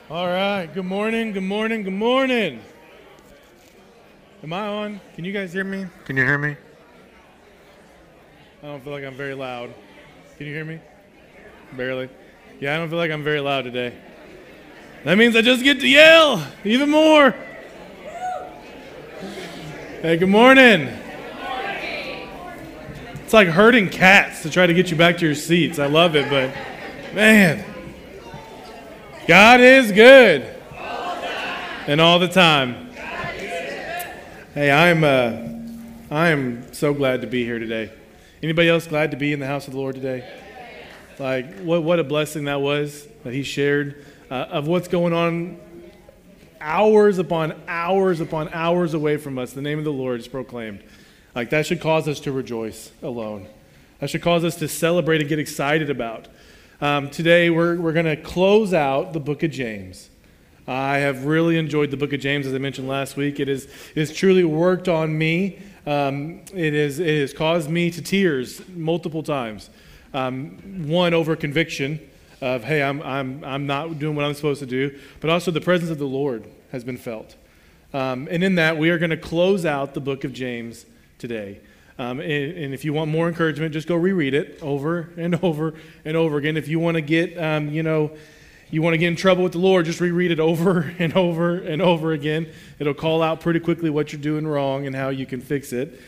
All right. Good morning. Good morning. Good morning. Am I on? Can you guys hear me? Can you hear me? I don't feel like I'm very loud. Can you hear me? Barely. Yeah, I don't feel like I'm very loud today. That means I just get to yell even more. Hey, good morning. It's like herding cats to try to get you back to your seats. I love it, but man, God is good. And all the time. Hey, I am so glad to be here today. Anybody else glad to be in the house of the Lord today? Like, what a blessing that was that he shared of what's going on hours upon hours upon hours away from us. The name of the Lord is proclaimed. Like, that should cause us to rejoice alone. That should cause us to celebrate and get excited about. Today, we're going to close out the book of James. I have really enjoyed the book of James, as I mentioned last week. It has truly worked on me. It has caused me to tears multiple times. One, over conviction of, hey, I'm not doing what I'm supposed to do, but also the presence of the Lord has been felt. And in that, we are going to close out the book of James today. And if you want more encouragement, just go reread it over and over and over again. If you want to get, you want to get in trouble with the Lord, just reread it over and over and over again. It'll call out pretty quickly what you're doing wrong and how you can fix it.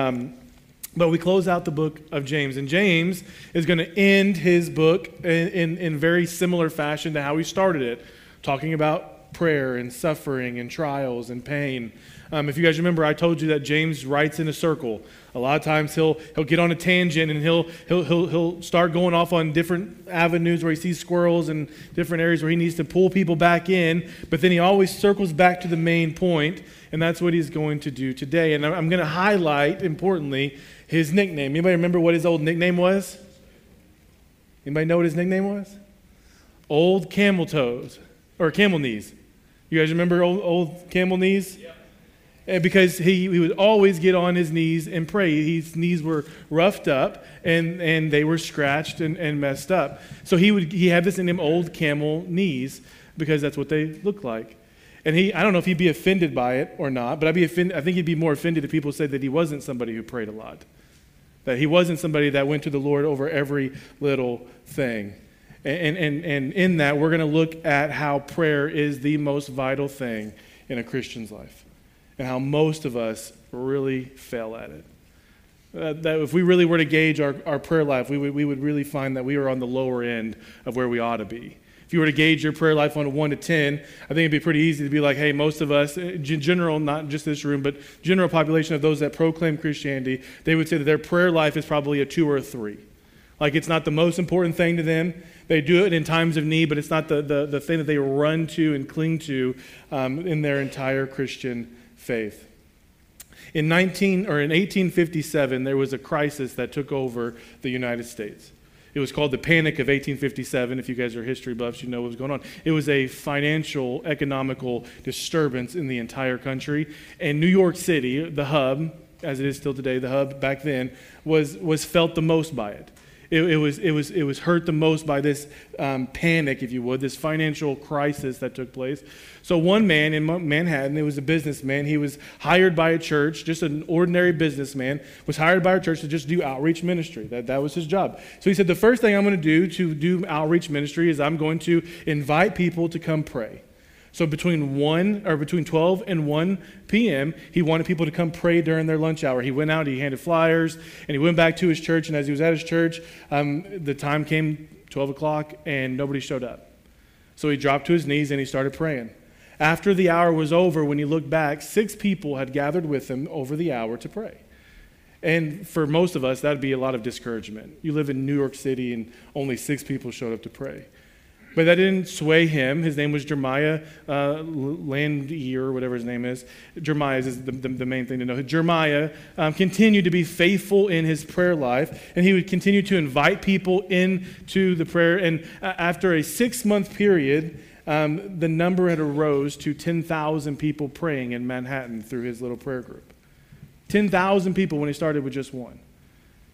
But we close out the book of James. And James is going to end his book in very similar fashion to how he started it, talking about prayer and suffering and trials and pain. If you guys remember, I told you that James writes in a circle. A lot of times he'll get on a tangent and he'll start going off on different avenues where he sees squirrels and different areas where he needs to pull people back in. But then he always circles back to the main point, and that's what he's going to do today. And I'm going to highlight, importantly, his nickname. Anybody remember what his old nickname was? Anybody know what his nickname was? Old Camel Toes, or Camel Knees. You guys remember old Camel Knees? Yeah. And because he would always get on his knees and pray. His knees were roughed up and they were scratched and messed up. So he had this in him, Old Camel Knees, because that's what they look like. And I don't know if he'd be offended by it or not, but I think he'd be more offended if people said that he wasn't somebody who prayed a lot. That he wasn't somebody that went to the Lord over every little thing. And in that, we're going to look at how prayer is the most vital thing in a Christian's life. And how most of us really fail at it. That if we really were to gauge our prayer life, we would really find that we are on the lower end of where we ought to be. If you were to gauge your prayer life on a 1 to 10, I think it'd be pretty easy to be like, hey, most of us, general, not just this room, but general population of those that proclaim Christianity, they would say that their prayer life is probably a 2 or a 3. Like, it's not the most important thing to them. They do it in times of need, but it's not the thing that they run to and cling to in their entire Christian faith. In 1857, there was a crisis that took over the United States. It was called the Panic of 1857. If you guys are history buffs, you know what was going on. It was a financial, economical disturbance in the entire country. And New York City, the hub, as it is still today, the hub back then, was felt the most by it. It was hurt the most by this panic, if you would, this financial crisis that took place. So one man in Manhattan, it was a businessman. He was hired by a church, just an ordinary businessman, was hired by a church to just do outreach ministry. That was his job. So he said, the first thing I'm going to do outreach ministry is I'm going to invite people to come pray. So between 12 and 1 p.m., he wanted people to come pray during their lunch hour. He went out, he handed flyers, and he went back to his church. And as he was at his church, the time came, 12 o'clock, and nobody showed up. So he dropped to his knees and he started praying. After the hour was over, when he looked back, 6 people had gathered with him over the hour to pray. And for most of us, that would be a lot of discouragement. You live in New York City and only 6 people showed up to pray. But that didn't sway him. His name was Jeremiah Landier, or whatever his name is. Jeremiah is the main thing to know. Jeremiah continued to be faithful in his prayer life, and he would continue to invite people into the prayer. And after a 6-month period, the number had arose to 10,000 people praying in Manhattan through his little prayer group. 10,000 people when he started with just one.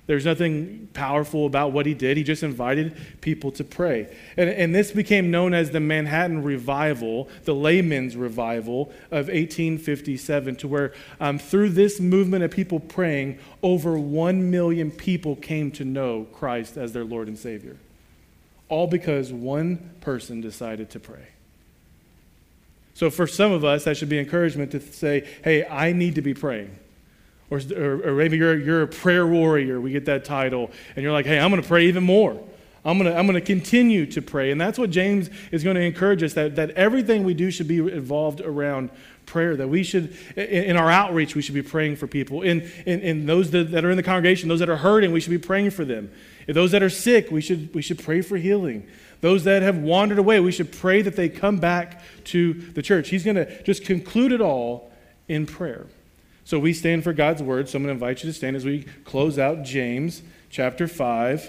There's nothing powerful about what he did. He just invited people to pray. And this became known as the Manhattan Revival, the layman's revival of 1857, to where through this movement of people praying, over 1 million people came to know Christ as their Lord and Savior. All because one person decided to pray. So for some of us, that should be encouragement to say, hey, I need to be praying. Or maybe you're a prayer warrior. We get that title. And you're like, hey, I'm going to pray even more. I'm going to continue to pray. And that's what James is going to encourage us, that everything we do should be involved around prayer. That we should, in our outreach, we should be praying for people. In those that are in the congregation, those that are hurting, we should be praying for them. If those that are sick, we should pray for healing. Those that have wandered away, we should pray that they come back to the church. He's going to just conclude it all in prayer. So we stand for God's word. So I'm going to invite you to stand as we close out James chapter 5.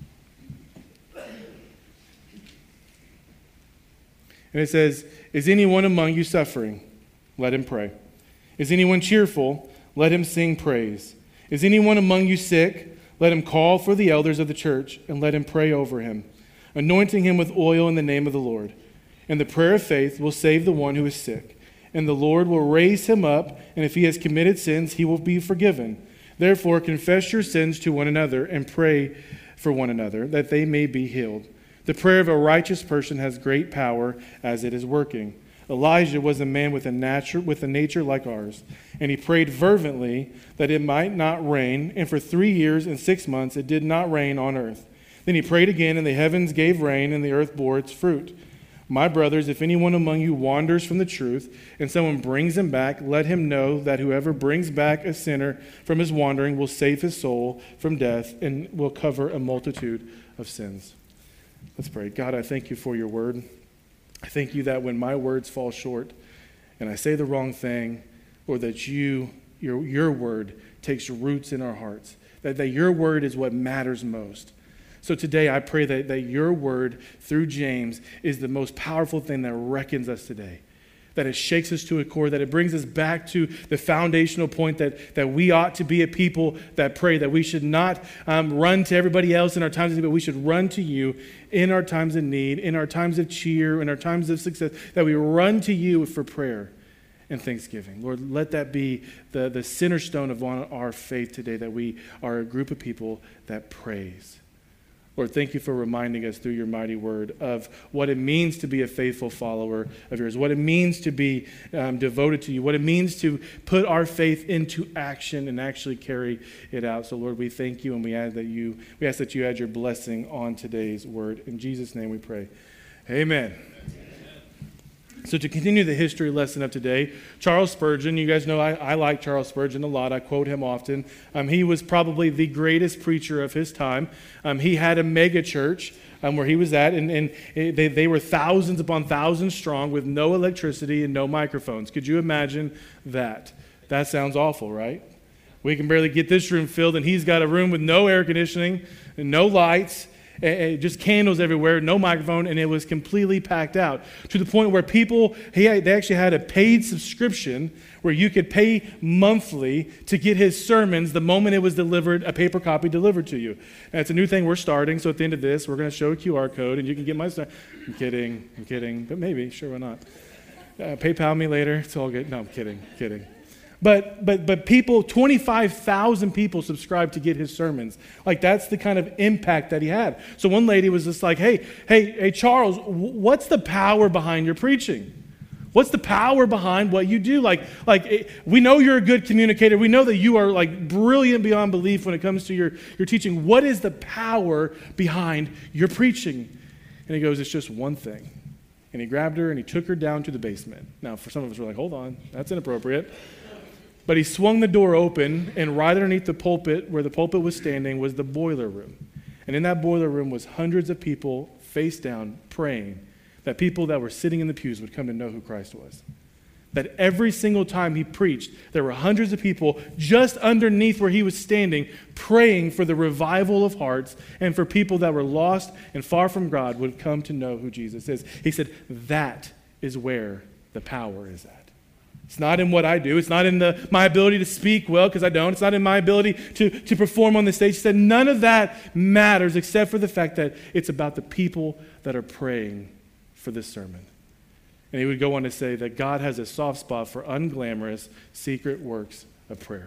And it says, is anyone among you suffering? Let him pray. Is anyone cheerful? Let him sing praise. Is anyone among you sick? Let him call for the elders of the church and let him pray over him, anointing him with oil in the name of the Lord. And the prayer of faith will save the one who is sick. And the Lord will raise him up, and if he has committed sins, he will be forgiven. Therefore, confess your sins to one another and pray for one another, that they may be healed. The prayer of a righteous person has great power as it is working. Elijah was a man with a nature like ours, and he prayed fervently that it might not rain, and for 3 years and 6 months it did not rain on earth. Then he prayed again, and the heavens gave rain, and the earth bore its fruit. My brothers, if anyone among you wanders from the truth and someone brings him back, let him know that whoever brings back a sinner from his wandering will save his soul from death and will cover a multitude of sins. Let's pray. God, I thank you for your word. I thank you that when my words fall short and I say the wrong thing, or that your word takes roots in our hearts, that your word is what matters most. So today I pray that your word through James is the most powerful thing that reckons us today, that it shakes us to a core, that it brings us back to the foundational point that we ought to be a people that pray, that we should not run to everybody else in our times of need, but we should run to you in our times of need, in our times of cheer, in our times of success, that we run to you for prayer and thanksgiving. Lord, let that be the cornerstone of our faith today, that we are a group of people that praise. Lord, thank you for reminding us through your mighty word of what it means to be a faithful follower of yours, what it means to be devoted to you, what it means to put our faith into action and actually carry it out. So, Lord, we thank you, and we ask that you add your blessing on today's word. In Jesus' name we pray. Amen. So to continue the history lesson of today, Charles Spurgeon, you guys know I like Charles Spurgeon a lot. I quote him often. He was probably the greatest preacher of his time. He had a mega church where he was at, and they were thousands upon thousands strong with no electricity and no microphones. Could you imagine that? That sounds awful, right? We can barely get this room filled, and he's got a room with no air conditioning and no lights, just candles everywhere, no microphone, and it was completely packed out to the point where they actually had a paid subscription where you could pay monthly to get his sermons the moment it was delivered, a paper copy delivered to you. And it's a new thing we're starting, so at the end of this, we're going to show a QR code, and you can get my stuff. I'm kidding, but maybe, sure, why not? PayPal me later, it's all good. No, I'm kidding. But people, 25,000 people subscribed to get his sermons. Like, that's the kind of impact that he had. So one lady was just like, hey, Charles, what's the power behind your preaching? What's the power behind what you do? We know you're a good communicator. We know that you are like brilliant beyond belief when it comes to your teaching. What is the power behind your preaching? And he goes, it's just one thing. And he grabbed her and he took her down to the basement. Now, for some of us, we're like, hold on, that's inappropriate. But he swung the door open, and right underneath the pulpit, where the pulpit was standing, was the boiler room. And in that boiler room was hundreds of people face down praying that people that were sitting in the pews would come to know who Christ was. That every single time he preached, there were hundreds of people just underneath where he was standing praying for the revival of hearts and for people that were lost and far from God would come to know who Jesus is. He said, that is where the power is at. It's not in what I do. It's not in my ability to speak well, because I don't. It's not in my ability to perform on the stage. He said none of that matters except for the fact that it's about the people that are praying for this sermon. And he would go on to say that God has a soft spot for unglamorous, secret works of prayer.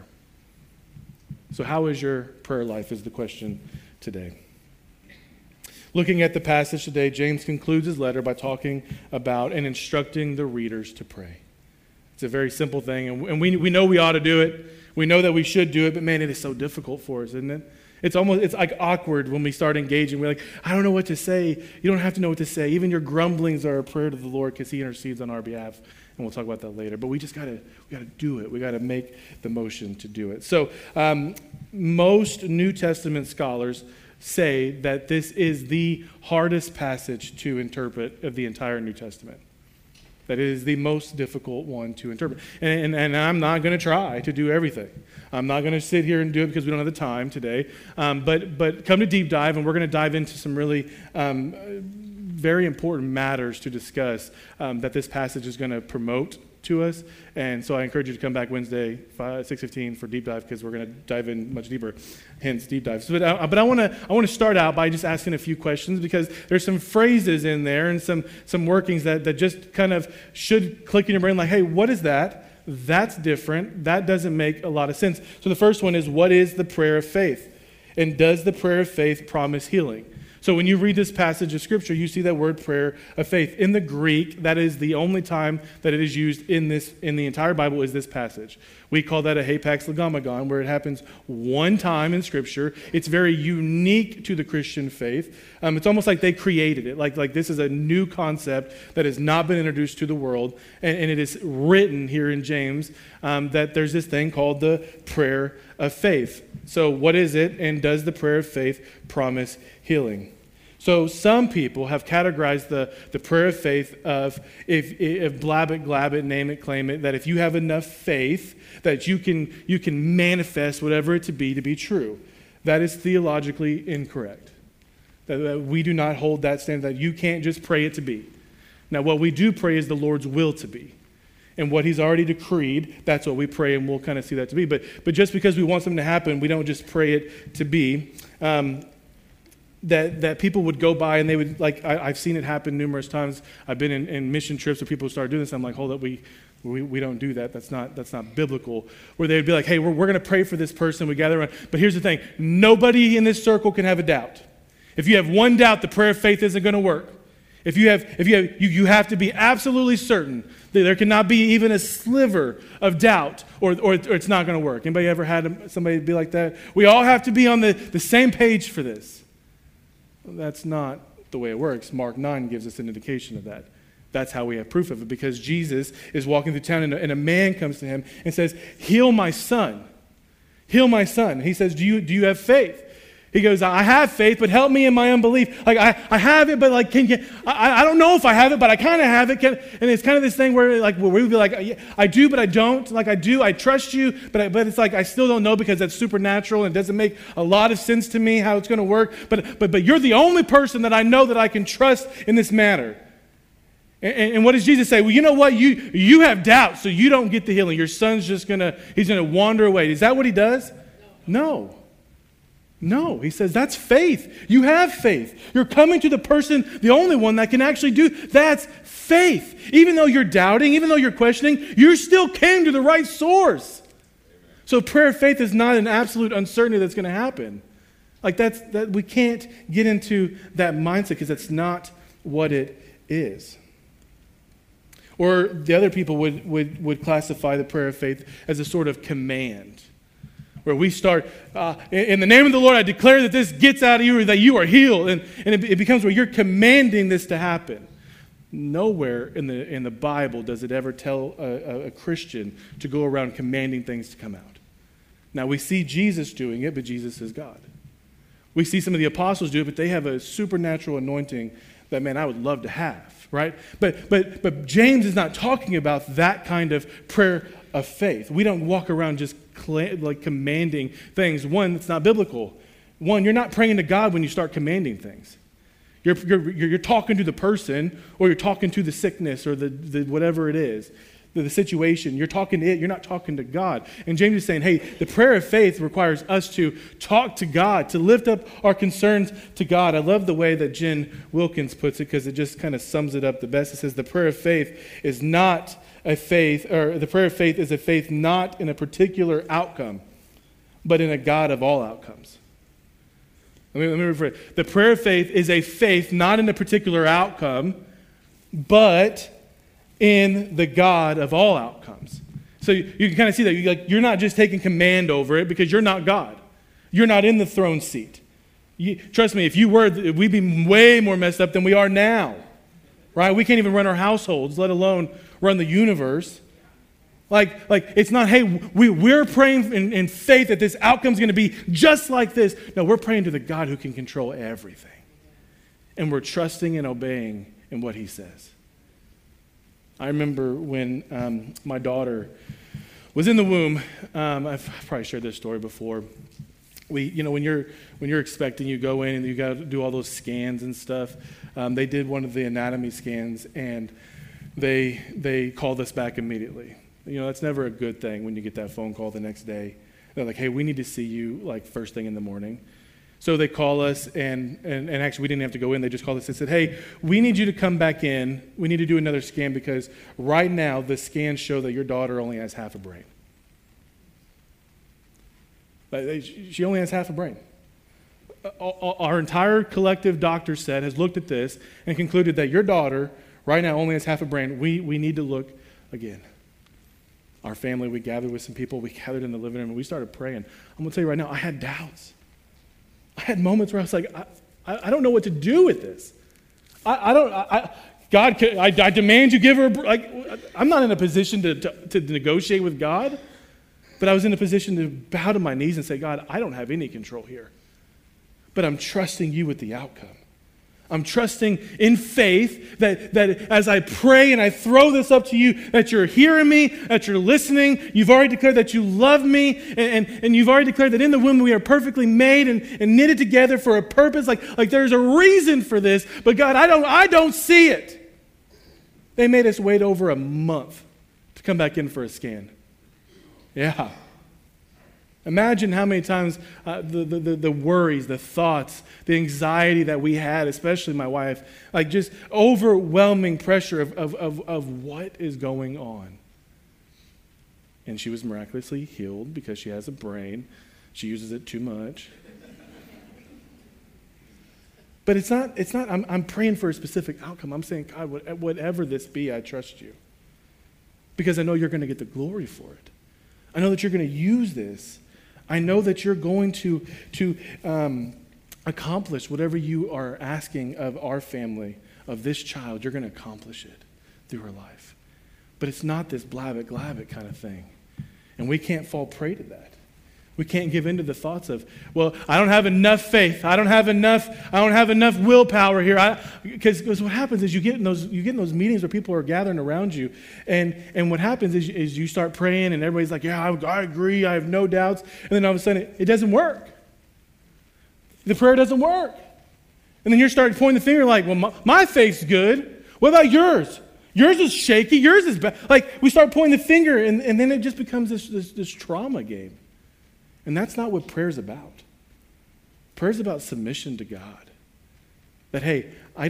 So how is your prayer life is the question today. Looking at the passage today, James concludes his letter by talking about and instructing the readers to pray. It's a very simple thing, and we know we ought to do it. We know that we should do it, but man, it is so difficult for us, isn't it? It's like awkward when we start engaging. We're like, I don't know what to say. You don't have to know what to say. Even your grumblings are a prayer to the Lord because he intercedes on our behalf. And we'll talk about that later. But we just gotta do it. We gotta make the motion to do it. So most New Testament scholars say that this is the hardest passage to interpret of the entire New Testament. That it is the most difficult one to interpret. And I'm not going to try to do everything. I'm not going to sit here and do it because we don't have the time today. But come to Deep Dive, and we're going to dive into some really very important matters to discuss that this passage is going to promote to us. And so I encourage you to come back Wednesday, 6:15 for Deep Dive, because we're going to dive in much deeper, hence Deep Dive. But I want to start out by just asking a few questions, because there's some phrases in there and some workings that just kind of should click in your brain like, hey, what is that? That's different. That doesn't make a lot of sense. So the first one is, what is the prayer of faith? And does the prayer of faith promise healing? So when you read this passage of Scripture, you see that word prayer of faith. In the Greek, that is the only time that it is used in the entire Bible is this passage. We call that a hapax legomagon, where it happens one time in Scripture. It's very unique to the Christian faith. It's almost like they created it. Like this is a new concept that has not been introduced to the world. And it is written here in James that there's this thing called the prayer of faith. So what is it, and does the prayer of faith promise healing? So some people have categorized the prayer of faith of if blab it, glab it, name it, claim it, that if you have enough faith that you can manifest whatever it to be true. That is theologically incorrect. That we do not hold that standard, that you can't just pray it to be. Now what we do pray is the Lord's will to be. And what he's already decreed, that's what we pray, and we'll kind of see that to be. But just because we want something to happen, we don't just pray it to be. That people would go by and they would, like, I've seen it happen numerous times. I've been in mission trips where people start doing this. I'm like, hold up, we don't do that. That's not biblical. Where they'd be like, hey, we're going to pray for this person. We gather around. But here's the thing. Nobody in this circle can have a doubt. If you have one doubt, the prayer of faith isn't going to work. You have to be absolutely certain that there cannot be even a sliver of doubt, or it's not going to work. Anybody ever had somebody be like that? We all have to be on the same page for this. That's not the way it works. Mark 9 gives us an indication of that. That's how we have proof of it, because Jesus is walking through town and a man comes to him and says, heal my son. Heal my son. He says, do you have faith? He goes, I have faith, but help me in my unbelief. Like, I have it, but like, I don't know if I have it, but I kind of have it. And it's kind of this thing where we would be like, I do, but I don't. Like, I do, I trust you, but it's like, I still don't know, because that's supernatural and it doesn't make a lot of sense to me how it's going to work. But you're the only person that I know that I can trust in this matter. And what does Jesus say? Well, you know what? You have doubt, so you don't get the healing. Your son's just he's going to wander away. Is that what he does? No, he says that's faith. You have faith. You're coming to the person, the only one that can actually do that's faith. Even though you're doubting, even though you're questioning, you still came to the right source. So prayer of faith is not an absolute uncertainty that's going to happen. Like that we can't get into that mindset, because that's not what it is. Or the other people would classify the prayer of faith as a sort of command, where we start, in the name of the Lord, I declare that this gets out of you, or that you are healed. And it becomes where you're commanding this to happen. Nowhere in the Bible does it ever tell a Christian to go around commanding things to come out. Now, we see Jesus doing it, but Jesus is God. We see some of the apostles do it, but they have a supernatural anointing that, man, I would love to have, right? But James is not talking about that kind of prayer of faith. We don't walk around just commanding things. One, it's not biblical. One, you're not praying to God when you start commanding things. You're talking to the person, or you're talking to the sickness, or the whatever it is. the situation. You're talking to it. You're not talking to God. And James is saying, hey, the prayer of faith requires us to talk to God, to lift up our concerns to God. I love the way that Jen Wilkins puts it because it just kind of sums it up the best. It says the prayer of faith is not a faith, or the prayer of faith is a faith not in a particular outcome, but in a God of all outcomes. Let me rephrase. The prayer of faith is a faith not in a particular outcome, but in the God of all outcomes. So you can kind of see that you're not just taking command over it because you're not God. You're not in the throne seat. Trust me, if you were, we'd be way more messed up than we are now. Right? We can't even run our households, let alone run the universe. Like it's not, hey, we're praying in faith that this outcome's going to be just like this. No, we're praying to the God who can control everything. And we're trusting and obeying in what he says. I remember when my daughter was in the womb. I've probably shared this story before. When you're expecting, you go in and you got to do all those scans and stuff. They did one of the anatomy scans, and they called us back immediately. That's never a good thing when you get that phone call the next day. They're like, hey, we need to see you like first thing in the morning. So they call us, and actually we didn't have to go in. They just called us and said, hey, we need you to come back in. We need to do another scan because right now the scans show that your daughter only has half a brain. She only has half a brain. Our entire collective doctor set has looked at this and concluded that your daughter right now only has half a brain. We need to look again. Our family, we gathered with some people. We gathered in the living room and we started praying. I'm going to tell you right now, I had doubts. I had moments where I was like, I don't know what to do with this. God, I demand you give her, I'm not in a position to negotiate with God, but I was in a position to bow to my knees and say, God, I don't have any control here, but I'm trusting you with the outcome. I'm trusting in faith that as I pray and I throw this up to you, that you're hearing me, that you're listening. You've already declared that you love me, and you've already declared that in the womb we are perfectly made and knitted together for a purpose. Like there's a reason for this, but God, I don't see it. They made us wait over a month to come back in for a scan. Yeah. Imagine how many times the worries, the thoughts, the anxiety that we had, especially my wife, like just overwhelming pressure of what is going on. And she was miraculously healed because she has a brain. She uses it too much. But it's not. I'm praying for a specific outcome. I'm saying, God, whatever this be, I trust you. Because I know you're going to get the glory for it. I know that you're going to use this. I know that you're going to accomplish whatever you are asking of our family, of this child. You're going to accomplish it through her life. But it's not this blab it kind of thing. And we can't fall prey to that. We can't give in to the thoughts of, well, I don't have enough faith. I don't have enough willpower here. Because what happens is you get in those meetings where people are gathering around you, and what happens is you start praying, and everybody's like, yeah, I agree, I have no doubts, and then all of a sudden it doesn't work. The prayer doesn't work. And then you start pointing the finger like, well, my faith's good. What about yours? Yours is shaky. Yours is bad. Like we start pointing the finger, and then it just becomes this trauma game. And that's not what prayer's about. Prayer's about submission to God. That, hey,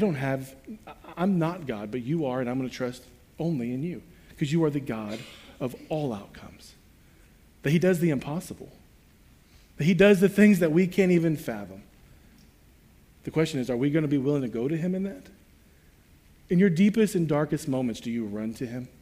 I'm not God, but you are, and I'm going to trust only in you. Because you are the God of all outcomes. That he does the impossible. That he does the things that we can't even fathom. The question is, are we going to be willing to go to him in that? In your deepest and darkest moments, do you run to him?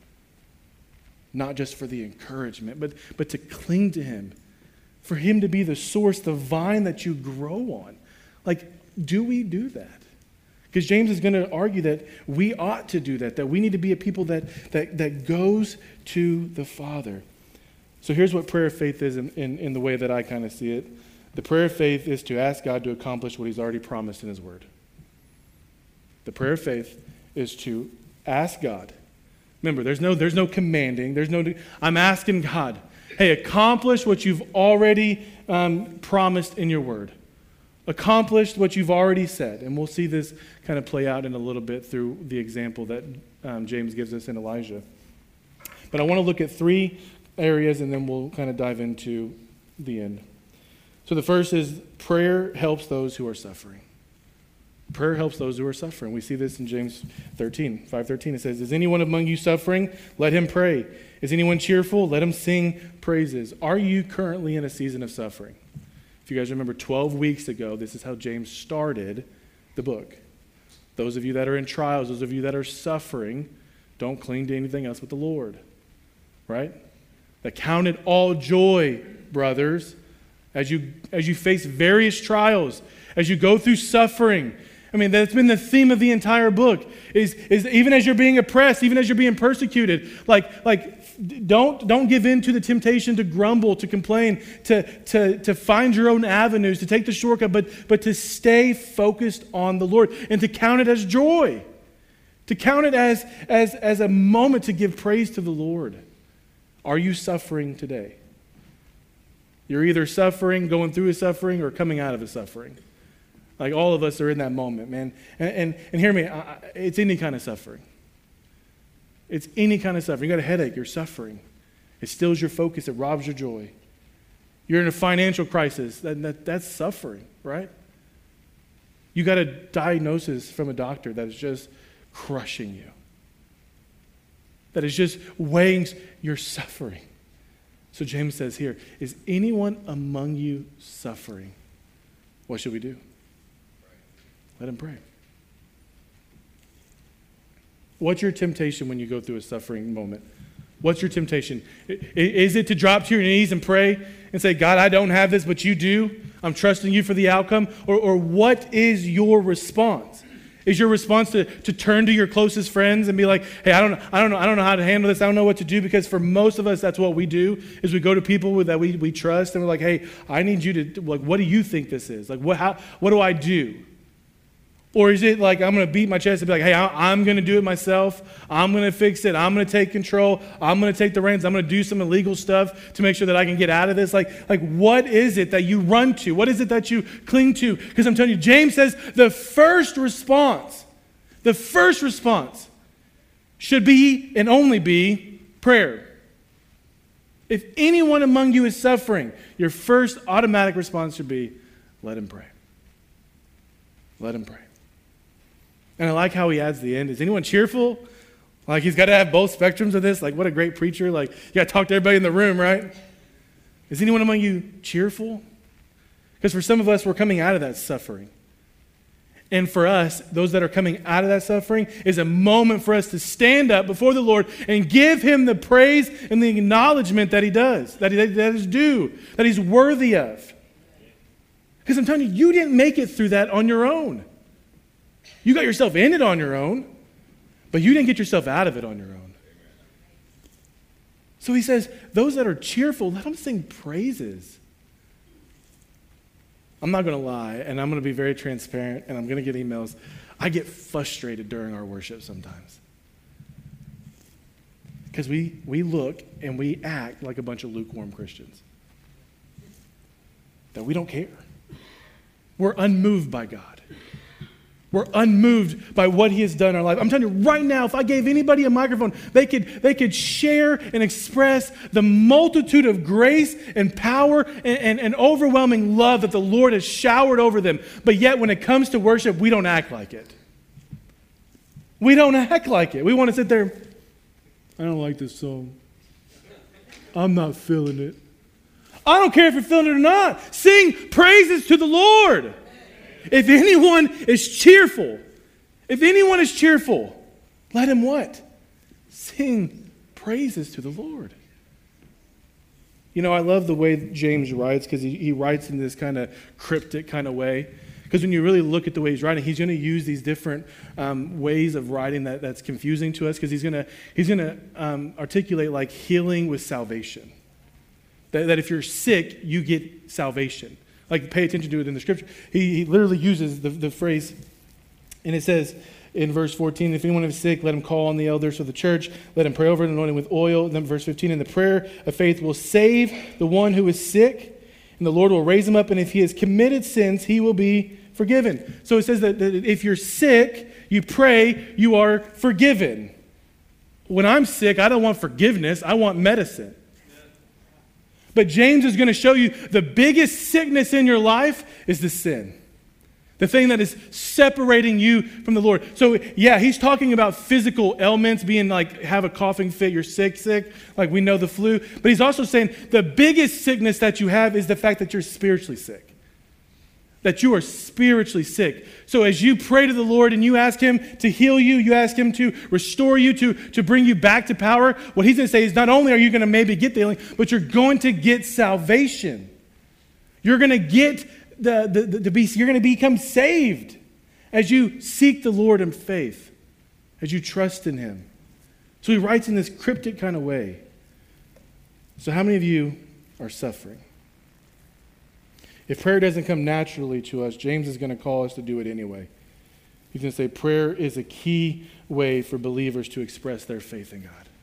Not just for the encouragement, but to cling to him. For him to be the source, the vine that you grow on. Like, do we do that? Because James is going to argue that we ought to do that we need to be a people that goes to the Father. So here's what prayer of faith is in the way that I kind of see it. The prayer of faith is to ask God to accomplish what he's already promised in his word. The prayer of faith is to ask God. Remember, there's no commanding. I'm asking God, hey, accomplish what you've already promised in your word. Accomplish what you've already said. And we'll see this kind of play out in a little bit through the example that James gives us in Elijah. But I want to look at 3 areas, and then we'll kind of dive into the end. So the first is prayer helps those who are suffering. Prayer helps those who are suffering. We see this in James 5:13. It says, is anyone among you suffering? Let him pray. Is anyone cheerful? Let him sing praises. Are you currently in a season of suffering? If you guys remember 12 weeks ago, this is how James started the book. Those of you that are in trials, those of you that are suffering, don't cling to anything else but the Lord. Right? That count it all joy, brothers, as you face various trials, as you go through suffering. I mean, that's been the theme of the entire book, is even as you're being oppressed, even as you're being persecuted, don't give in to the temptation to grumble, to complain, to find your own avenues, to take the shortcut, but to stay focused on the Lord and to count it as joy, to count it as a moment to give praise to the Lord. Are you suffering today? You're either suffering, going through a suffering, or coming out of a suffering. Like all of us are in that moment, man. And hear me, it's any kind of suffering. It's any kind of suffering. You got a headache, you're suffering. It steals your focus, it robs your joy. You're in a financial crisis, that's suffering, right? You got a diagnosis from a doctor that is just crushing you. That is just weighing your suffering. So James says here, is anyone among you suffering? What should we do? Let him pray. What's your temptation when you go through a suffering moment? What's your temptation? Is it to drop to your knees and pray and say, God, I don't have this, but you do. I'm trusting you for the outcome. Or what is your response? Is your response to turn to your closest friends and be like, hey, I don't know how to handle this. I don't know what to do, because for most of us, that's what we do, is we go to people that we trust and we're like, hey, I need you to, like, what do you think this is? Like, what do I do? Or is it like I'm going to beat my chest and be like, hey, I'm going to do it myself. I'm going to fix it. I'm going to take control. I'm going to take the reins. I'm going to do some illegal stuff to make sure that I can get out of this. Like what is it that you run to? What is it that you cling to? Because I'm telling you, James says the first response should be and only be prayer. If anyone among you is suffering, your first automatic response should be, let him pray. Let him pray. And I like how he adds the end. Is anyone cheerful? Like he's got to have both spectrums of this. Like what a great preacher. Like you got to talk to everybody in the room, right? Is anyone among you cheerful? Because for some of us, we're coming out of that suffering. And for us, those that are coming out of that suffering, is a moment for us to stand up before the Lord and give him the praise and the acknowledgement that he does, that is due, that he's worthy of. Because I'm telling you, you didn't make it through that on your own. You got yourself in it on your own, but you didn't get yourself out of it on your own. So he says, those that are cheerful, let them sing praises. I'm not going to lie, and I'm going to be very transparent, and I'm going to get emails. I get frustrated during our worship sometimes. Because we look and we act like a bunch of lukewarm Christians. That we don't care. We're unmoved by God. We're unmoved by what he has done in our life. I'm telling you right now, if I gave anybody a microphone, they could share and express the multitude of grace and power and overwhelming love that the Lord has showered over them. But yet when it comes to worship, we don't act like it. We don't act like it. We want to sit there, I don't like this song. I'm not feeling it. I don't care if you're feeling it or not. Sing praises to the Lord. If anyone is cheerful, let him what? Sing praises to the Lord. You know, I love the way James writes, because he writes in this kind of cryptic kind of way. Because when you really look at the way he's writing, he's going to use these different ways of writing that's confusing to us, because he's going to articulate like healing with salvation. That if you're sick, you get salvation. Like, pay attention to it in the scripture. He literally uses the phrase, and it says in verse 14, if anyone is sick, let him call on the elders of the church. Let him pray over it, anoint him with oil. And then verse 15, and the prayer of faith will save the one who is sick, and the Lord will raise him up, and if he has committed sins, he will be forgiven. So it says that if you're sick, you pray, you are forgiven. when I'm sick, I don't want forgiveness. I want medicine. But James is going to show you the biggest sickness in your life is the sin. The thing that is separating you from the Lord. So yeah, he's talking about physical ailments, being like, have a coughing fit, you're sick, like we know the flu. But he's also saying the biggest sickness that you have is the fact that you're spiritually sick. That you are spiritually sick. So as you pray to the Lord and you ask him to heal you, you ask him to restore you, to bring you back to power, what he's going to say is not only are you going to maybe get the healing, but you're going to get salvation. You're going to get you're going to become saved as you seek the Lord in faith, as you trust in him. So he writes in this cryptic kind of way. So how many of you are suffering? If prayer doesn't come naturally to us, James is going to call us to do it anyway. He's going to say prayer is a key way for believers to express their faith in God.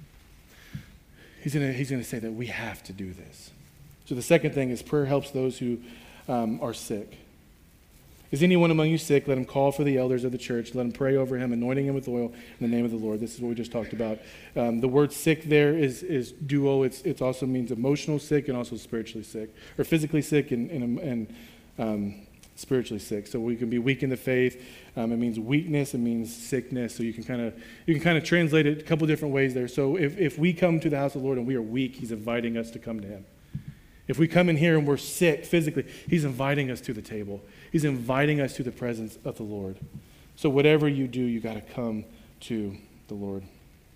He's going to say that we have to do this. So the second thing is prayer helps those who are sick. Is anyone among you sick? Let him call for the elders of the church. Let him pray over him, anointing him with oil in the name of the Lord. This is what we just talked about. The word sick there is duo. It also means emotional sick and also spiritually sick, or physically sick and spiritually sick. So we can be weak in the faith. It means weakness. It means sickness. So you can kind of translate it a couple different ways there. So if we come to the house of the Lord and we are weak, he's inviting us to come to him. If we come in here and we're sick physically, he's inviting us to the table. He's inviting us to the presence of the Lord. So whatever you do, you got to come to the Lord.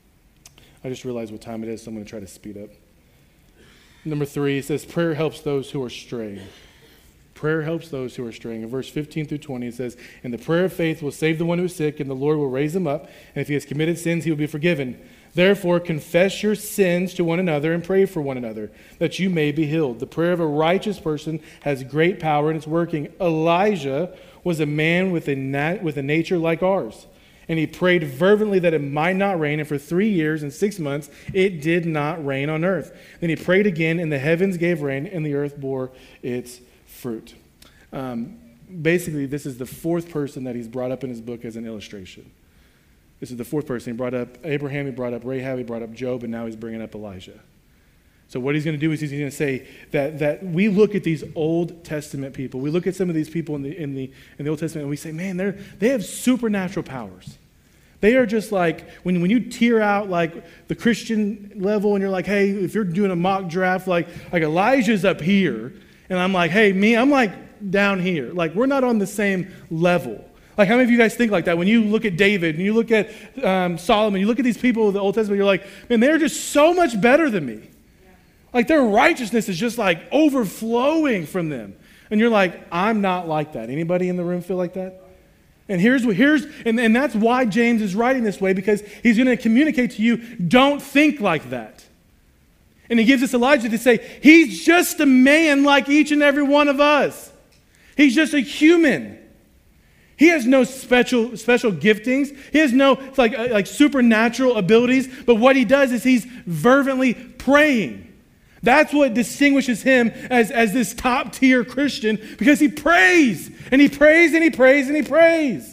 I just realized what time it is, so I'm going to try to speed up. Number 3, it says, prayer helps those who are straying. Prayer helps those who are straying. In verse 15 through 20, it says, and the prayer of faith will save the one who is sick, and the Lord will raise him up. And if he has committed sins, he will be forgiven. Therefore, confess your sins to one another and pray for one another, that you may be healed. The prayer of a righteous person has great power and it's working. Elijah was a man with a nature like ours, and he prayed fervently that it might not rain, and for 3 years and 6 months it did not rain on earth. Then he prayed again, and the heavens gave rain, and the earth bore its fruit. Basically, this is the fourth person that he's brought up in his book as an illustration. This is the fourth person. He brought up Abraham, he brought up Rahab, he brought up Job, and now he's bringing up Elijah. So what he's going to do is he's going to say that we look at these Old Testament people. We look at some of these people in the Old Testament, and we say, man, they have supernatural powers. They are just like, when you tear out like the Christian level, and you're like, hey, if you're doing a mock draft, like Elijah's up here, and I'm like, hey, I'm like down here. Like, we're not on the same level. Like, how many of you guys think like that? When you look at David and you look at Solomon, you look at these people of the Old Testament, you're like, man, they're just so much better than me. Like, their righteousness is just like overflowing from them. And you're like, I'm not like that. Anybody in the room feel like that? And and that's why James is writing this way, because he's going to communicate to you, don't think like that. And he gives us Elijah to say, he's just a man like each and every one of us. He's just a human. He has no special giftings. He has no like supernatural abilities. But what he does is he's fervently praying. That's what distinguishes him as this top tier Christian, because he prays and he prays and he prays and he prays.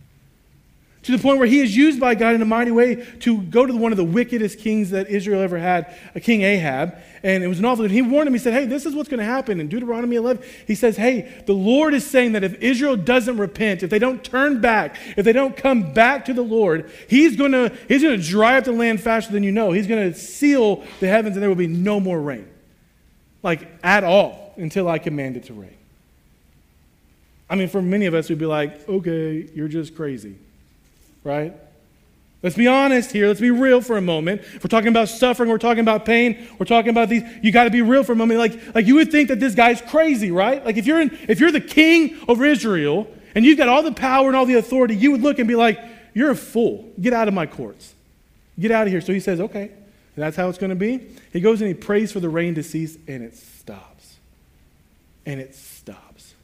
To the point where he is used by God in a mighty way to go to one of the wickedest kings that Israel ever had, King Ahab. And it was an awful. And he warned him. He said, hey, this is what's going to happen. In Deuteronomy 11, he says, hey, the Lord is saying that if Israel doesn't repent, if they don't turn back, if they don't come back to the Lord, he's going to dry up the land faster than you know. He's going to seal the heavens, and there will be no more rain. Like, at all, until I command it to rain. I mean, for many of us, we'd be like, okay, you're just crazy. Right? Let's be honest here. Let's be real for a moment. If we're talking about suffering, we're talking about pain, we're talking about these. You got to be real for a moment. Like you would think that this guy's crazy, right? Like if you're the king over Israel and you've got all the power and all the authority, you would look and be like, you're a fool. Get out of my courts. Get out of here. So he says, okay, that's how it's going to be. He goes and he prays for the rain to cease, and it stops. And it stops.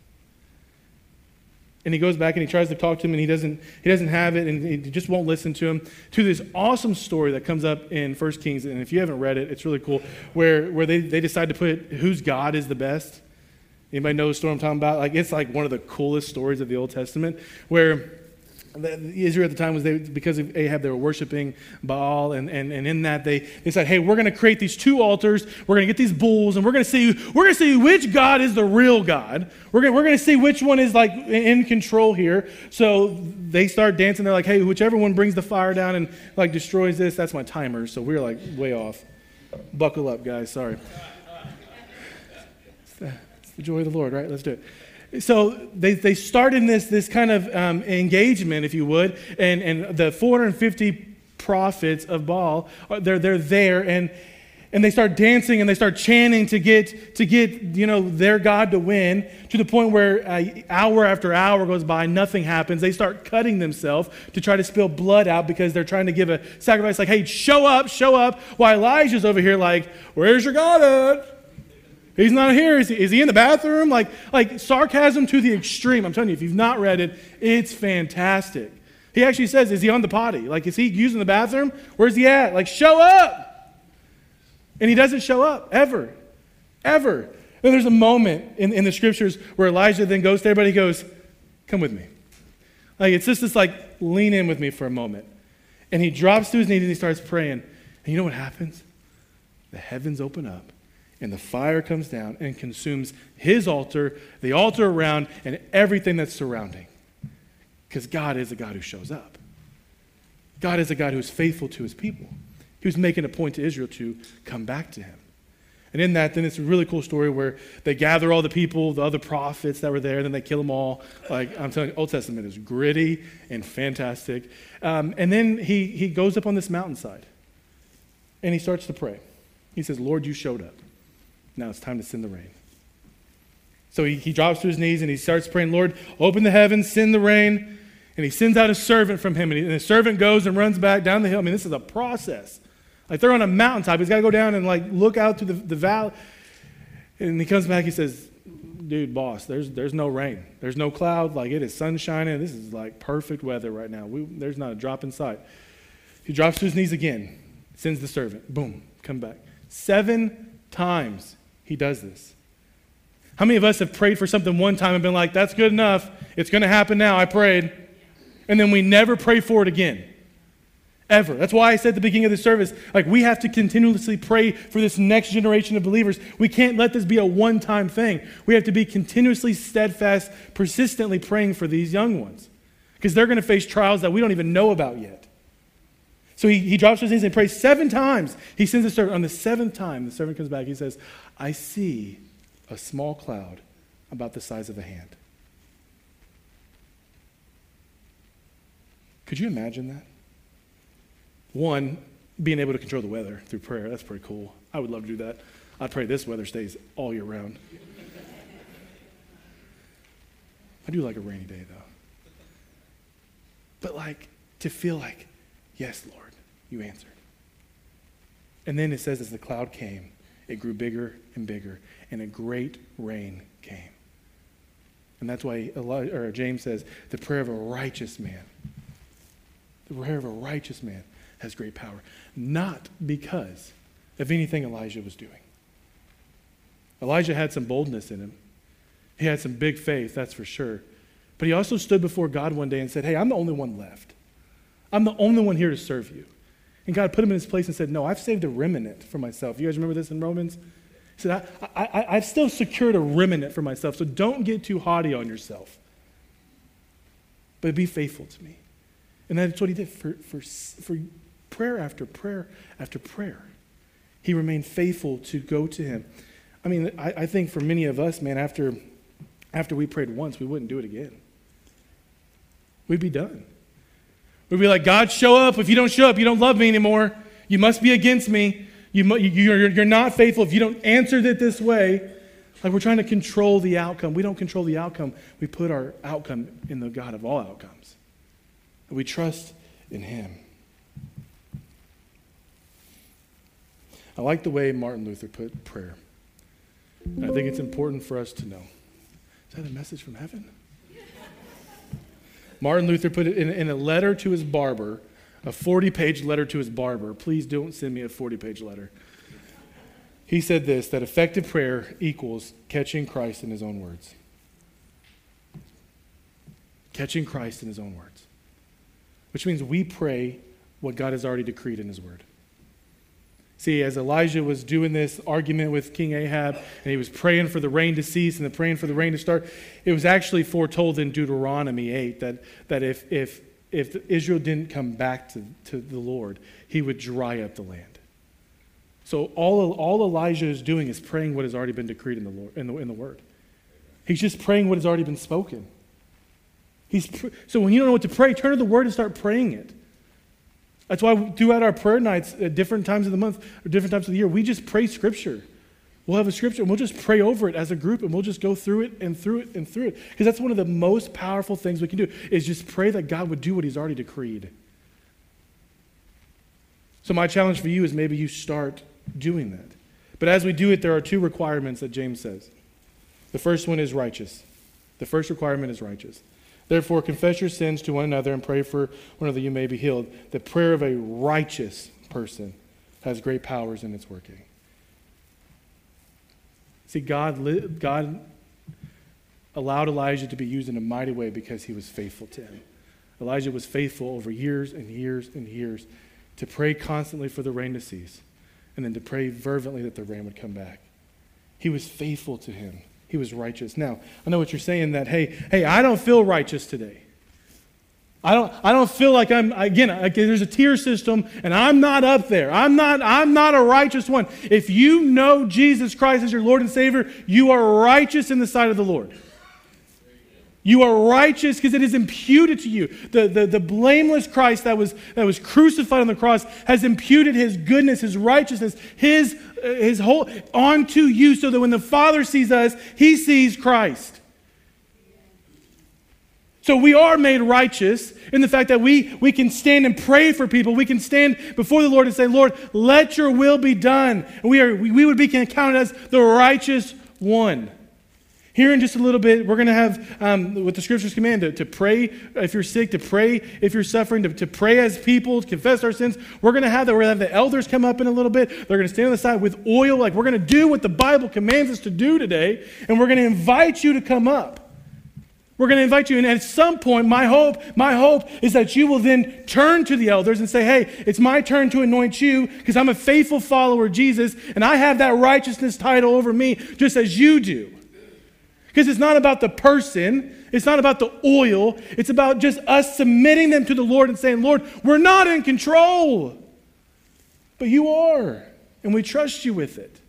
And he goes back and he tries to talk to him, and he doesn't have it, and he just won't listen to him. To this awesome story that comes up in 1 Kings, and if you haven't read it, it's really cool, where they decide to put whose God is the best. Anybody know the story I'm talking about? Like, it's like one of the coolest stories of the Old Testament, where Israel at the time was because of Ahab, they were worshiping Baal, and in that they said, hey, we're going to create these 2 altars. We're going to get these bulls, and we're going to see which God is the real God. We're going to see which one is like in control here. So they start dancing. They're like, hey, whichever one brings the fire down and like destroys this, that's my timer. So we're like way off. Buckle up, guys. Sorry. It's the joy of the Lord, right? Let's do it. So they started this kind of engagement, if you would, and the 450 prophets of Baal, they're there, and they start dancing and they start chanting to get their God to win, to the point where hour after hour goes by, nothing happens. They start cutting themselves to try to spill blood out because they're trying to give a sacrifice. Like, hey, show up! While Elijah's over here, like, where's your God at? He's not here. Is he in the bathroom? Like sarcasm to the extreme. I'm telling you, if you've not read it, it's fantastic. He actually says, is he on the potty? Like, is he using the bathroom? Where's he at? Like, show up. And he doesn't show up, ever. And there's a moment in the scriptures where Elijah then goes to everybody, he goes, come with me. Like, it's just this, like, lean in with me for a moment. And he drops to his knees and he starts praying. And you know what happens? The heavens open up. And the fire comes down and consumes his altar, the altar around, and everything that's surrounding. Because God is a God who shows up. God is a God who is faithful to his people. He was making a point to Israel to come back to him. And in that, then it's a really cool story where they gather all the people, the other prophets that were there, and then they kill them all. Like, I'm telling you, Old Testament is gritty and fantastic. And then he goes up on this mountainside, and he starts to pray. He says, Lord, you showed up. Now it's time to send the rain. So he drops to his knees and he starts praying, Lord, open the heavens, send the rain. And he sends out a servant from him. And the servant goes and runs back down the hill. I mean, this is a process. Like, they're on a mountaintop. He's got to go down and like look out to the valley. And he comes back, he says, dude, boss, there's no rain. There's no cloud. Like, it is sun shining. This is like perfect weather right now. There's not a drop in sight. He drops to his knees again, sends the servant. Boom, come back. 7 times. He does this. How many of us have prayed for something one time and been like, that's good enough. It's going to happen now. I prayed. And then we never pray for it again. Ever. That's why I said at the beginning of the service, like, we have to continuously pray for this next generation of believers. We can't let this be a one-time thing. We have to be continuously steadfast, persistently praying for these young ones. Because they're going to face trials that we don't even know about yet. So he drops his knees and prays 7 times. He sends the servant. On the 7th time, the servant comes back. He says, I see a small cloud about the size of a hand. Could you imagine that? One, being able to control the weather through prayer. That's pretty cool. I would love to do that. I'd pray this weather stays all year round. I do like a rainy day, though. But like, to feel like, yes, Lord, you answered. And then it says as the cloud came, it grew bigger and bigger, and a great rain came. And that's why James says, the prayer of a righteous man, has great power. Not because of anything Elijah was doing. Elijah had some boldness in him. He had some big faith, that's for sure. But he also stood before God one day and said, hey, I'm the only one left. I'm the only one here to serve you. And God put him in his place and said, no, I've saved a remnant for myself. You guys remember this in Romans? He said, I've still secured a remnant for myself, so don't get too haughty on yourself. But be faithful to me. And that's what he did for prayer after prayer after prayer. He remained faithful to go to him. I mean, I think for many of us, man, after we prayed once, we wouldn't do it again. We'd be done. We'd be like, God, show up. If you don't show up, you don't love me anymore. You must be against me. You're not faithful if you don't answer it this way. Like, we're trying to control the outcome. We don't control the outcome. We put our outcome in the God of all outcomes. And we trust in him. I like the way Martin Luther put prayer. And I think it's important for us to know. Is that a message from heaven? Martin Luther put it in a letter to his barber, a 40-page letter to his barber. Please don't send me a 40-page letter. He said this, that effective prayer equals catching Christ in his own words. Catching Christ in his own words. which means we pray what God has already decreed in his word. See, as Elijah was doing this argument with King Ahab, and he was praying for the rain to cease and praying for the rain to start, it was actually foretold in Deuteronomy 8 that if Israel didn't come back to the Lord, he would dry up the land. So all Elijah is doing is praying what has already been decreed in the Lord, in the word. He's just praying what has already been spoken. So when you don't know what to pray, turn to the word and start praying it. That's why throughout our prayer nights at different times of the month or different times of the year, we just pray Scripture. We'll have a Scripture and we'll just pray over it as a group, and we'll just go through it and through it and through it. Because that's one of the most powerful things we can do, is just pray that God would do what he's already decreed. So my challenge for you is maybe you start doing that. But as we do it, there are two requirements that James says. The first one is righteous. The first requirement is righteous. Therefore, confess your sins to one another and pray for one another you may be healed. The prayer of a righteous person has great powers in its working. See, God allowed Elijah to be used in a mighty way because he was faithful to him. Elijah was faithful over years and years and years to pray constantly for the rain to cease and then to pray fervently that the rain would come back. He was faithful to him. He was righteous. Now, I know what you're saying, that, hey, I don't feel righteous today. I don't feel like there's a tier system and I'm not up there. I'm not a righteous one. If you know Jesus Christ as your Lord and Savior, you are righteous in the sight of the Lord. You are righteous because it is imputed to you. The blameless Christ that was crucified on the cross has imputed his goodness, his righteousness, his whole onto you, so that when the Father sees us, he sees Christ. So we are made righteous in the fact that we can stand and pray for people. We can stand before the Lord and say, Lord, let your will be done. And we would be counted as the righteous one. Here in just a little bit, we're going to have, what the Scriptures command, to pray if you're sick, to pray if you're suffering, to pray as people, to confess our sins. We're going to have the elders come up in a little bit. They're going to stand on the side with oil. Like, we're going to do what the Bible commands us to do today, and we're going to invite you to come up. We're going to invite you, and at some point, my hope is that you will then turn to the elders and say, hey, it's my turn to anoint you because I'm a faithful follower of Jesus, and I have that righteousness title over me just as you do. Because it's not about the person, it's not about the oil, it's about just us submitting them to the Lord and saying, Lord, we're not in control, but you are, and we trust you with it.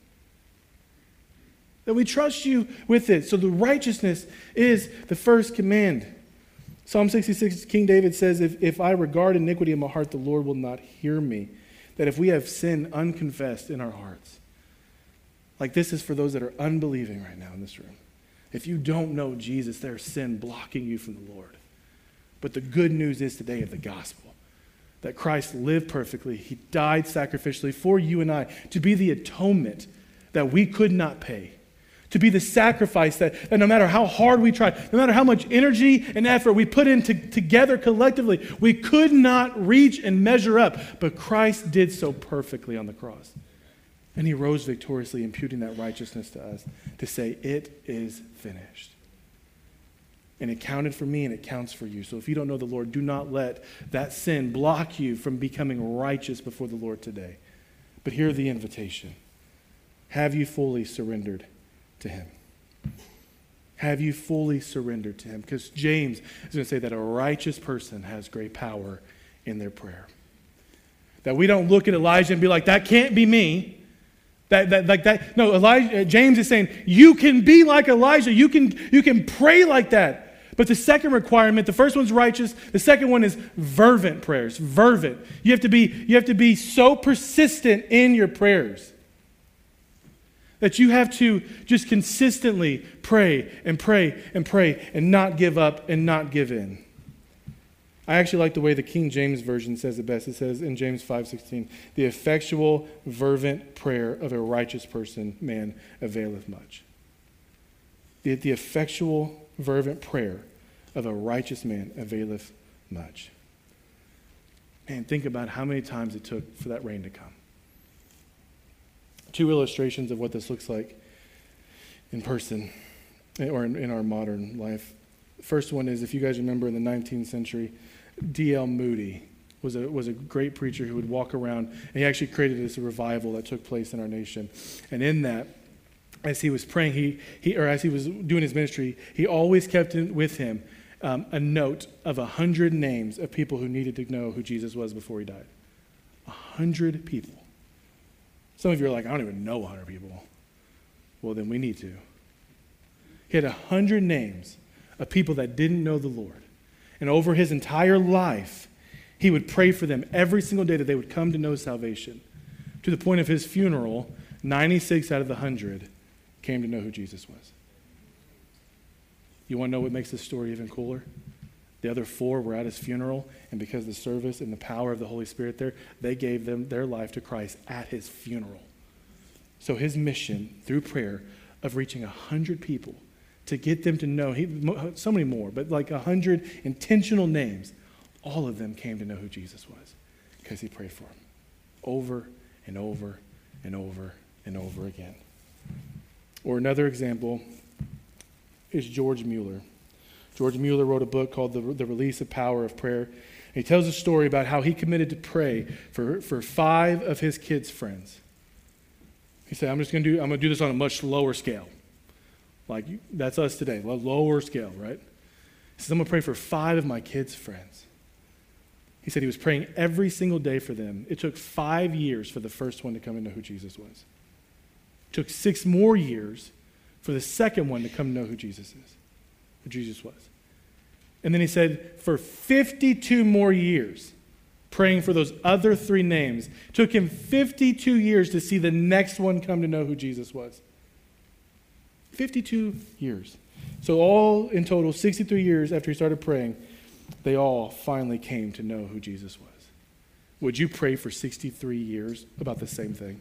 That we trust you with it. So the righteousness is the first command. Psalm 66, King David says, if I regard iniquity in my heart, the Lord will not hear me. That if we have sin unconfessed in our hearts, like this is for those that are unbelieving right now in this room. If you don't know Jesus, there's sin blocking you from the Lord. But the good news is today of the gospel, that Christ lived perfectly. He died sacrificially for you and I to be the atonement that we could not pay, to be the sacrifice that no matter how hard we try, no matter how much energy and effort we put in together collectively, we could not reach and measure up. But Christ did so perfectly on the cross. And he rose victoriously, imputing that righteousness to us to say, it is finished. And it counted for me and it counts for you. So if you don't know the Lord, do not let that sin block you from becoming righteous before the Lord today. But hear the invitation. Have you fully surrendered to him? Have you fully surrendered to him? Because James is going to say that a righteous person has great power in their prayer. That we don't look at Elijah and be like, that can't be me. No, James is saying, you can be like Elijah. You can pray like that. But the second requirement, the first one's righteous. The second one is fervent prayers. Fervent. You have to be so persistent in your prayers that you have to just consistently pray and pray and pray and not give up and not give in. I actually like the way the King James Version says it best. It says in James 5:16, the effectual, fervent prayer of a righteous man availeth much. The effectual, fervent prayer of a righteous man availeth much. Man, think about how many times it took for that rain to come. Two illustrations of what this looks like in person or in our modern life. The first one is, if you guys remember in the 19th century, D.L. Moody was a great preacher who would walk around, and he actually created this revival that took place in our nation. And in that, as he was praying, as he was doing his ministry, he always kept with him a note of 100 names of people who needed to know who Jesus was before he died. 100 people. Some of you are like, I don't even know 100 people. Well, then we need to. He had 100 names of people that didn't know the Lord. And over his entire life, he would pray for them every single day that they would come to know salvation. To the point of his funeral, 96 out of the 100 came to know who Jesus was. You want to know what makes this story even cooler? The other 4 were at his funeral, and because of the service and the power of the Holy Spirit there, they gave them their life to Christ at his funeral. So his mission, through prayer, of reaching 100 people, to get them to know, so many more, but like 100 intentional names, all of them came to know who Jesus was because he prayed for them over and over and over and over again. Or another example is George Mueller. George Mueller wrote a book called The Release of Power of Prayer. And he tells a story about how he committed to pray for 5 of his kids' friends. He said, I'm going to do this on a much lower scale. Like, that's us today, a lower scale, right? He says, I'm going to pray for 5 of my kids' friends. He said he was praying every single day for them. It took 5 years for the first one to come and know who Jesus was. It took 6 more years for the second one to come to know who Jesus was. And then he said, for 52 more years, praying for those other 3 names, it took him 52 years to see the next one come to know who Jesus was. 52 years. So all in total, 63 years after he started praying, they all finally came to know who Jesus was. Would you pray for 63 years about the same thing?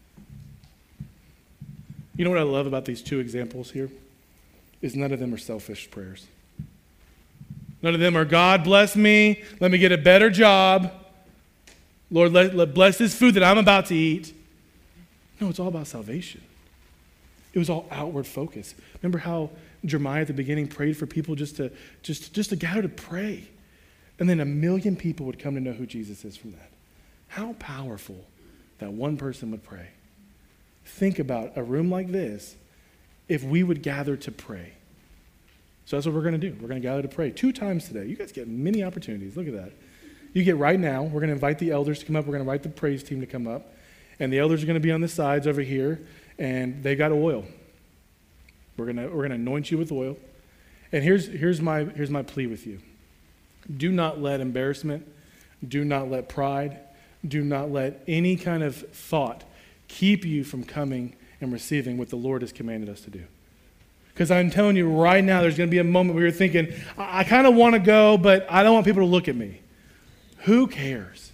You know what I love about these 2 examples here? Is none of them are selfish prayers. None of them are, God bless me, let me get a better job. Lord, let bless this food that I'm about to eat. No, it's all about salvation. It was all outward focus. Remember how Jeremiah at the beginning prayed for people just to gather to pray. And then 1 million people would come to know who Jesus is from that. How powerful that one person would pray. Think about a room like this if we would gather to pray. So that's what we're going to do. We're going to gather to pray 2 times today. You guys get many opportunities. Look at that. You get right now. We're going to invite the elders to come up. We're going to invite the praise team to come up. And the elders are going to be on the sides over here. And they got oil. We're gonna anoint you with oil. And here's my plea with you. Do not let embarrassment, do not let pride, do not let any kind of thought keep you from coming and receiving what the Lord has commanded us to do. Because I'm telling you right now, there's going to be a moment where you're thinking, I kind of want to go, but I don't want people to look at me. Who cares?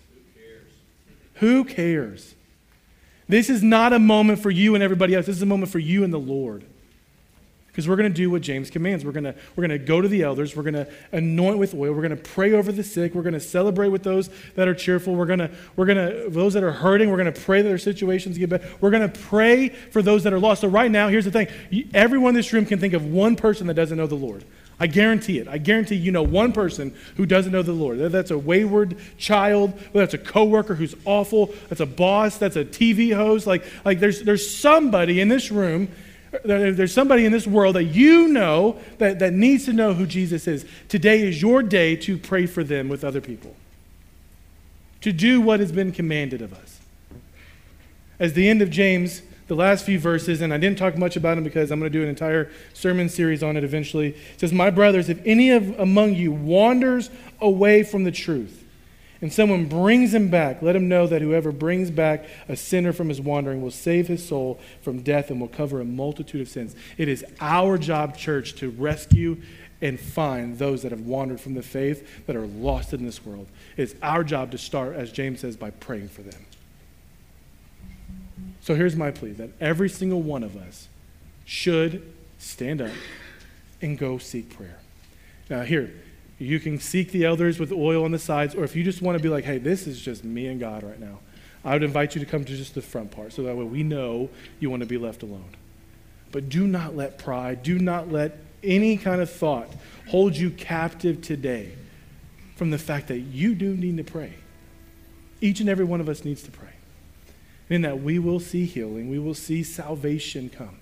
Who cares? This is not a moment for you and everybody else. This is a moment for you and the Lord. Because we're going to do what James commands. We're going to go to the elders. We're going to anoint with oil. We're going to pray over the sick. We're going to celebrate with those that are cheerful. We're going to those that are hurting. We're going to pray that their situations get better. We're going to pray for those that are lost. So right now, here's the thing. Everyone in this room can think of one person that doesn't know the Lord. I guarantee it. I guarantee you know one person who doesn't know the Lord. That's a wayward child. That's a coworker who's awful. That's a boss. That's a TV host. Like there's somebody in this room. There's somebody in this world that you know that needs to know who Jesus is. Today is your day to pray for them with other people. To do what has been commanded of us. As the end of James, the last few verses, and I didn't talk much about them because I'm going to do an entire sermon series on it eventually. It says, my brothers, if any among you wanders away from the truth, and someone brings him back, let him know that whoever brings back a sinner from his wandering will save his soul from death and will cover a multitude of sins. It is our job, church, to rescue and find those that have wandered from the faith, that are lost in this world. It's our job to start, as James says, by praying for them. So here's my plea, that every single one of us should stand up and go seek prayer. Now here, you can seek the elders with oil on the sides, or if you just want to be like, hey, this is just me and God right now, I would invite you to come to just the front part, so that way we know you want to be left alone. But do not let pride, do not let any kind of thought hold you captive today from the fact that you do need to pray. Each and every one of us needs to pray. And in that we will see healing, we will see salvation come.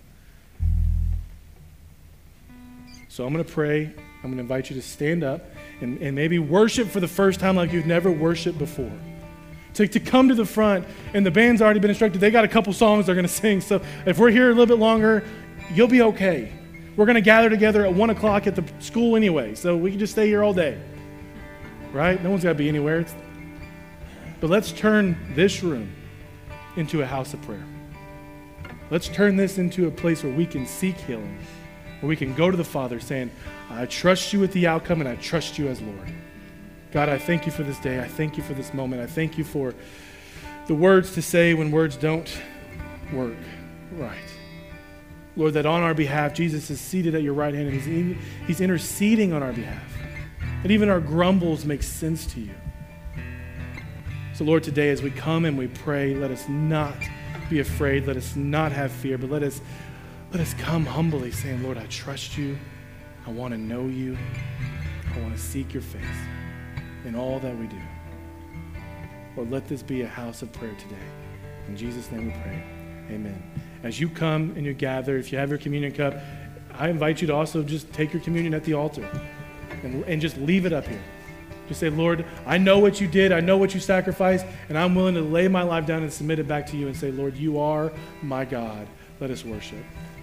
So I'm going to pray. I'm going to invite you to stand up and maybe worship for the first time like you've never worshiped before. To come to the front, and the band's already been instructed. They got a couple songs they're going to sing. So if we're here a little bit longer, you'll be okay. We're going to gather together at 1 o'clock at the school anyway, so we can just stay here all day. Right? No one's got to be anywhere. But let's turn this room into a house of prayer. Let's turn this into a place where we can seek healing, where we can go to the Father saying, I trust you with the outcome, and I trust you as Lord. God, I thank you for this day. I thank you for this moment. I thank you for the words to say when words don't work right. Lord, that on our behalf, Jesus is seated at your right hand, and he's interceding on our behalf. That even our grumbles make sense to you. So Lord, today as we come and we pray, let us not be afraid. Let us not have fear, but let us come humbly saying, Lord, I trust you. I want to know you. I want to seek your face in all that we do. Lord, let this be a house of prayer today. In Jesus' name we pray. Amen. As you come and you gather, if you have your communion cup, I invite you to also just take your communion at the altar and just leave it up here. Just say, Lord, I know what you did. I know what you sacrificed, and I'm willing to lay my life down and submit it back to you and say, Lord, you are my God. Let us worship.